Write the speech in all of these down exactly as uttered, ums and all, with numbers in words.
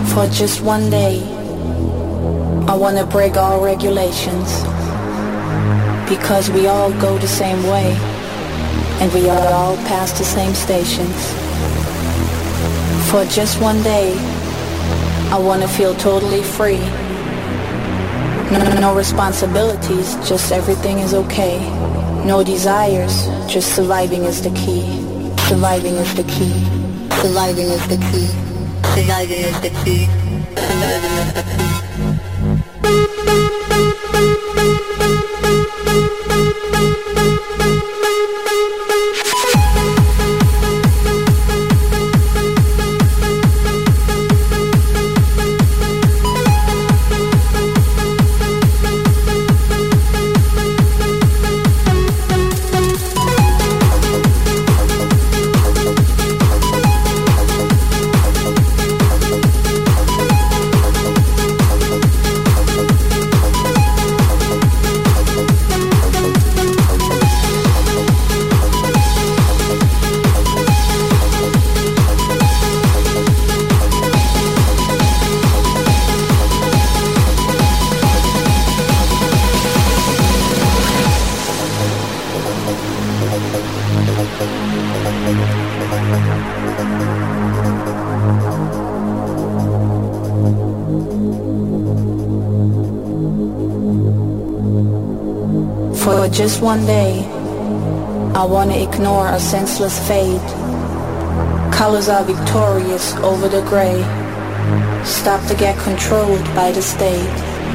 For just one day, I wanna break all regulations, because we all go the same way, and we all pass the same stations. For just one day, I wanna feel totally free. No, no responsibilities, just everything is okay. No desires, just surviving is the key. Surviving is the key. Surviving is the key. Surviving is the key. Surviving is the key. For just one day, I wanna ignore a senseless fate. Colors are victorious over the gray. Stop to get controlled by the state.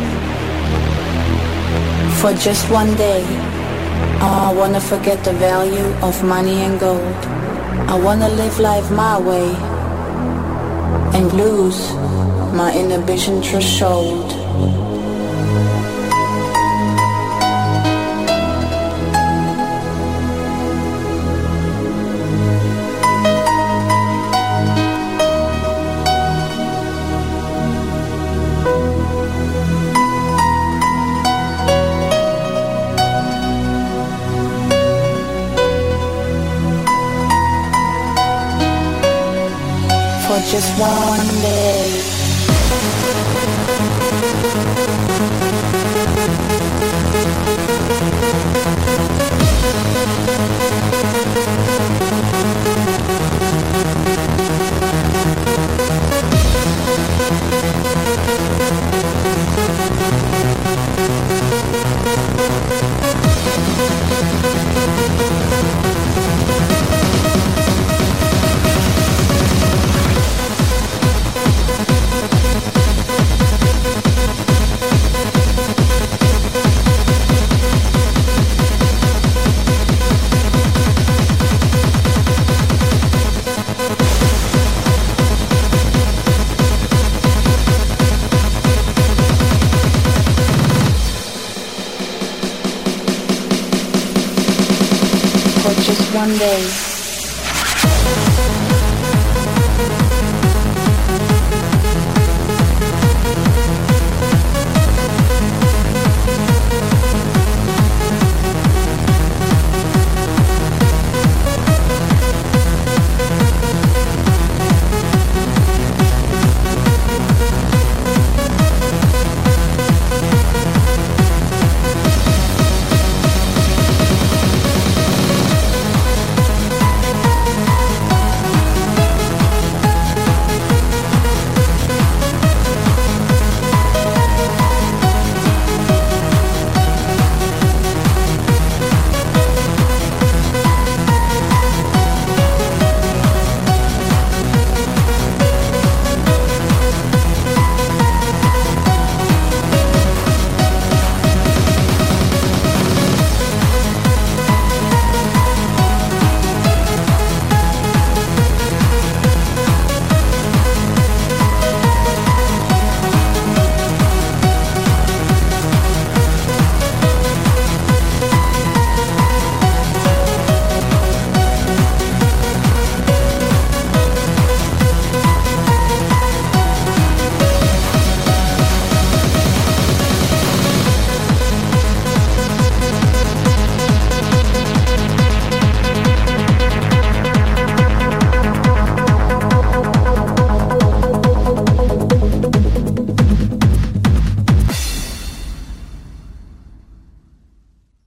For just one day, I wanna forget the value of money and gold. I wanna live life my way and lose my inhibition threshold. For just one day. For just one day.